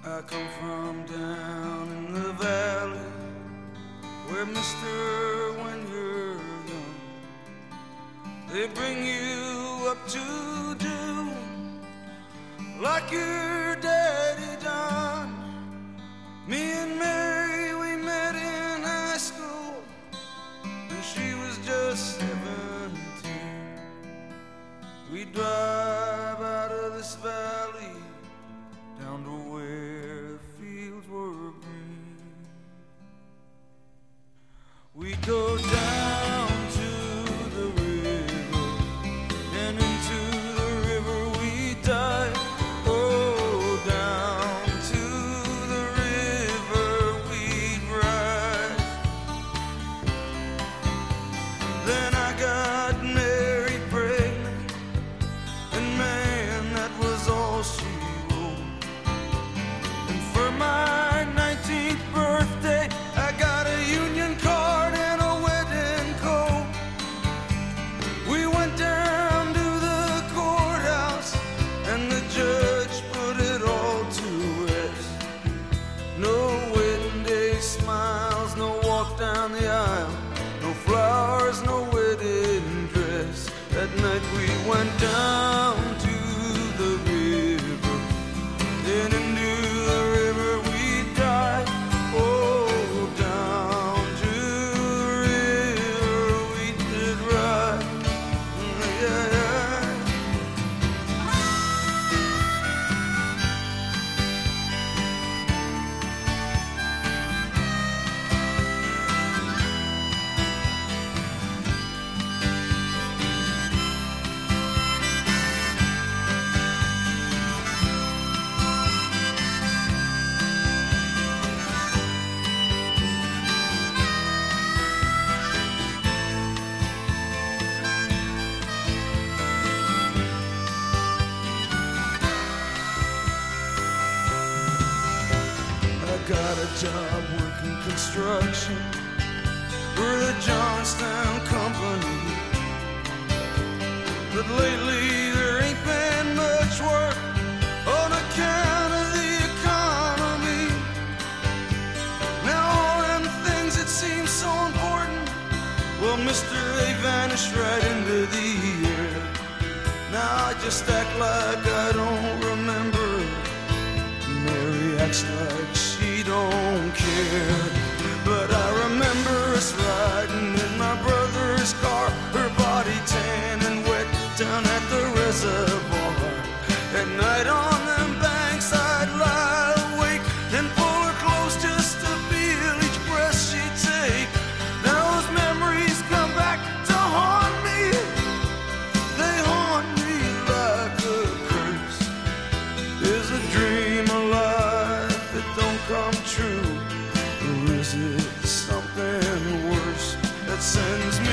I come from down in the valley, where mister, when you're young, they bring you up to do like your daddy done. Me and Mary, we met in high school, and she was just 17. We drive out of this valley down to where the fields were green. We go down to the river, and into the river we dive. Oh, down to the river we'd ride. Then I got Mary pregnant, and man, that was all she wrote. And for my 19th birthday, I got a union card and a wedding coat. We went down to the courthouse, and the judge put it all to rest. No wedding day smiles, no walk down the aisle, no flowers, no wedding dress. That night we went down to the river, then into the river we dive. Oh, down to the river we did ride. Yeah, yeah. Got a job working construction for the Johnstown Company, but lately there ain't been much work on account of the economy. Now all them things that seem so important, well, mister, they vanished right into the air. Now I just act like I don't remember. Mary acts like she don't care, but I remember us riding in my brother's car, her body tan and wet down at the reservoir. At night on them banks I'd lie awake and pull her close just to feel each breath she'd take. Now those memories come back to haunt me. They haunt me like a curse. Is a dream alive that don't come true, or is it something worse that sends me